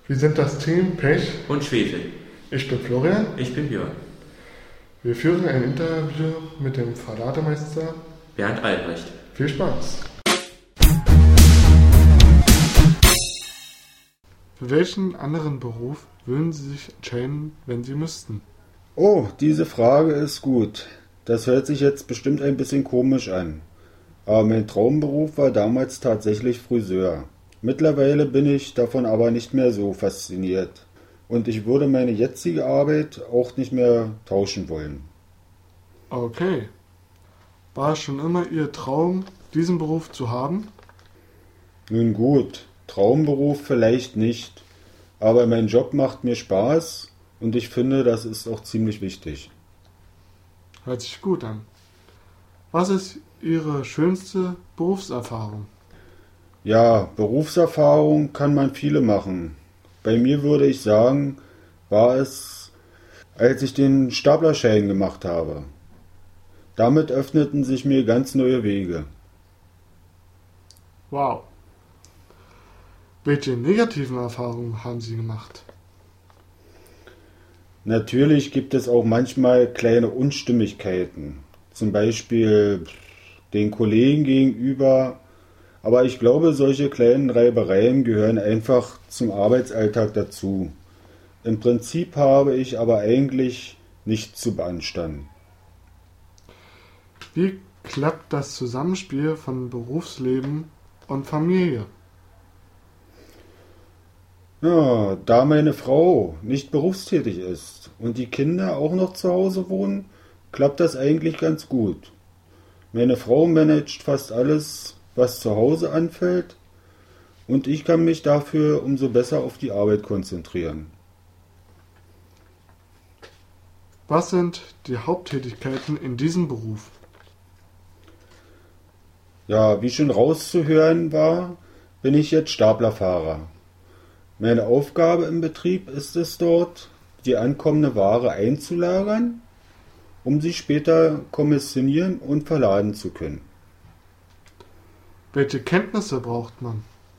Wir sind das Team Pech und Schwefel. Ich bin Florian. Ich bin Björn. Wir führen ein Interview mit dem Verlademeister Bernd Albrecht. Viel Spaß! Für welchen anderen Beruf würden Sie sich entscheiden, wenn Sie müssten? Oh, diese Frage ist gut. Das hört sich jetzt bestimmt ein bisschen komisch an. Aber mein Traumberuf war damals tatsächlich Friseur. Mittlerweile bin ich davon aber nicht mehr so fasziniert. Und ich würde meine jetzige Arbeit auch nicht mehr tauschen wollen. Okay. War es schon immer Ihr Traum, diesen Beruf zu haben? Nun gut, Traumberuf vielleicht nicht. Aber mein Job macht mir Spaß und ich finde, das ist auch ziemlich wichtig. Hört sich gut an. Was ist Ihre schönste Berufserfahrung? Ja, Berufserfahrung kann man viele machen. Bei mir würde ich sagen, war es, als ich den Staplerschein gemacht habe. Damit öffneten sich mir ganz neue Wege. Wow. Welche negativen Erfahrungen haben Sie gemacht? Natürlich gibt es auch manchmal kleine Unstimmigkeiten. Zum Beispiel den Kollegen gegenüber. Aber ich glaube, solche kleinen Reibereien gehören einfach zum Arbeitsalltag dazu. Im Prinzip habe ich aber eigentlich nichts zu beanstanden. Wie klappt das Zusammenspiel von Berufsleben und Familie? Ja, da meine Frau nicht berufstätig ist und die Kinder auch noch zu Hause wohnen, klappt das eigentlich ganz gut. Meine Frau managt fast alles, was zu Hause anfällt, und ich kann mich dafür umso besser auf die Arbeit konzentrieren. Was sind die Haupttätigkeiten in diesem Beruf? Ja, wie schon rauszuhören war, bin ich jetzt Staplerfahrer. Meine Aufgabe im Betrieb ist es dort, die ankommende Ware einzulagern, um sie später kommissionieren und verladen zu können. Welche Kenntnisse braucht man?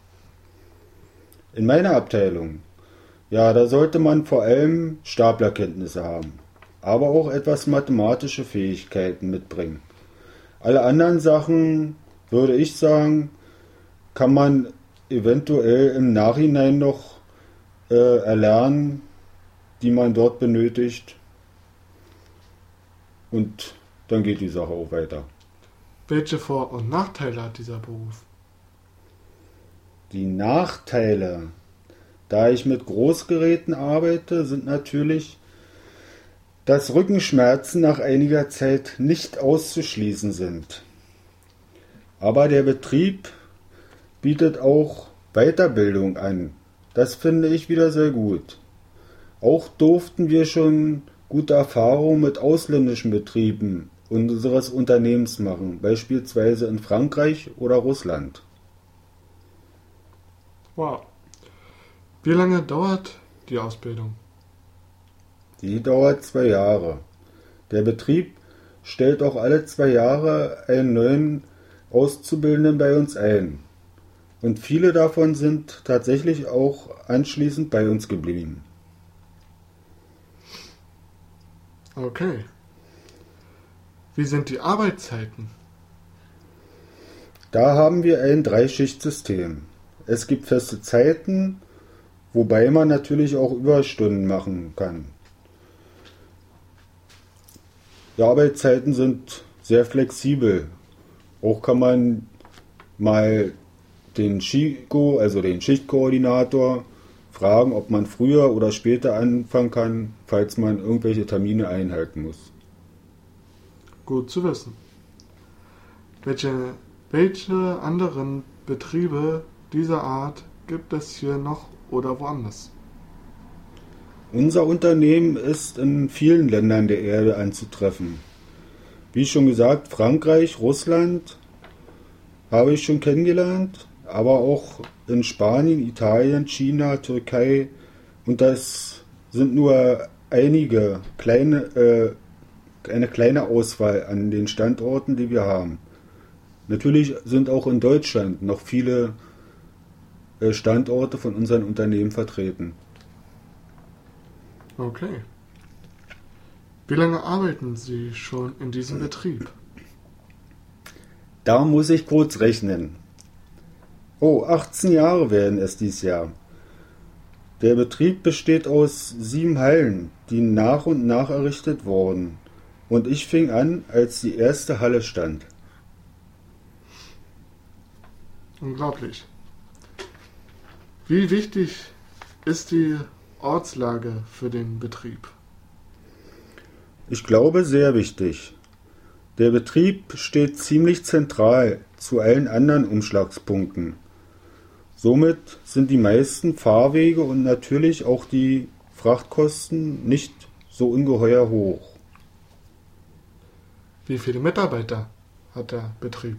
In meiner Abteilung, ja, da sollte man vor allem Staplerkenntnisse haben, aber auch etwas mathematische Fähigkeiten mitbringen. Alle anderen Sachen, würde ich sagen, kann man eventuell im Nachhinein noch erlernen, die man dort benötigt. Und dann geht die Sache auch weiter. Welche Vor- und Nachteile hat dieser Beruf? Die Nachteile, da ich mit Großgeräten arbeite, sind natürlich, dass Rückenschmerzen nach einiger Zeit nicht auszuschließen sind. Aber der Betrieb bietet auch Weiterbildung an. Das finde ich wieder sehr gut. Auch durften wir schon gute Erfahrungen mit ausländischen Betrieben unseres Unternehmens machen, beispielsweise in Frankreich oder Russland. Wow. Wie lange dauert die Ausbildung? Die dauert 2 Jahre. Der Betrieb stellt auch alle 2 Jahre einen neuen Auszubildenden bei uns ein. Und viele davon sind tatsächlich auch anschließend bei uns geblieben. Okay. Wie sind die Arbeitszeiten? Da haben wir ein 3-Schicht-System. Es gibt feste Zeiten, wobei man natürlich auch Überstunden machen kann. Die Arbeitszeiten sind sehr flexibel. Auch kann man mal den SCHIKO, also den Schichtkoordinator, fragen, ob man früher oder später anfangen kann, falls man irgendwelche Termine einhalten muss. Gut zu wissen. Welche anderen Betriebe dieser Art gibt es hier noch oder woanders? Unser Unternehmen ist in vielen Ländern der Erde anzutreffen. Wie schon gesagt, Frankreich, Russland habe ich schon kennengelernt, aber auch in Spanien, Italien, China, Türkei, und das sind nur eine kleine Auswahl an den Standorten, die wir haben. Natürlich sind auch in Deutschland noch viele Standorte von unseren Unternehmen vertreten. Okay. Wie lange arbeiten Sie schon in diesem Betrieb? Da muss ich kurz rechnen. Oh, 18 Jahre werden es dieses Jahr. Der Betrieb besteht aus 7 Hallen, die nach und nach errichtet wurden. Und ich fing an, als die erste Halle stand. Unglaublich. Wie wichtig ist die Ortslage für den Betrieb? Ich glaube, sehr wichtig. Der Betrieb steht ziemlich zentral zu allen anderen Umschlagspunkten. Somit sind die meisten Fahrwege und natürlich auch die Frachtkosten nicht so ungeheuer hoch. Wie viele Mitarbeiter hat der Betrieb?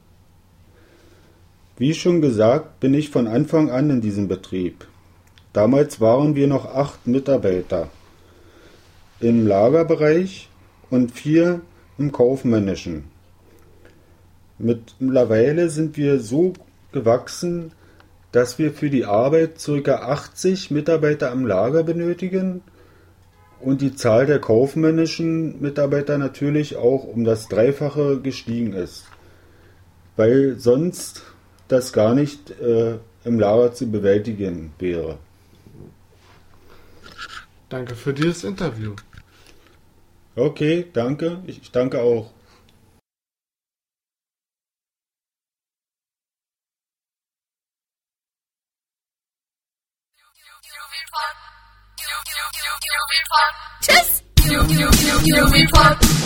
Wie schon gesagt, bin ich von Anfang an in diesem Betrieb. Damals waren wir noch 8 Mitarbeiter im Lagerbereich und 4 im Kaufmännischen. Mittlerweile sind wir so gewachsen, dass wir für die Arbeit ca. 80 Mitarbeiter am Lager benötigen und die Zahl der kaufmännischen Mitarbeiter natürlich auch um das Dreifache gestiegen ist, weil sonst das gar nicht im Lager zu bewältigen wäre. Danke für dieses Interview. Okay, danke. Ich danke auch. Tschüss!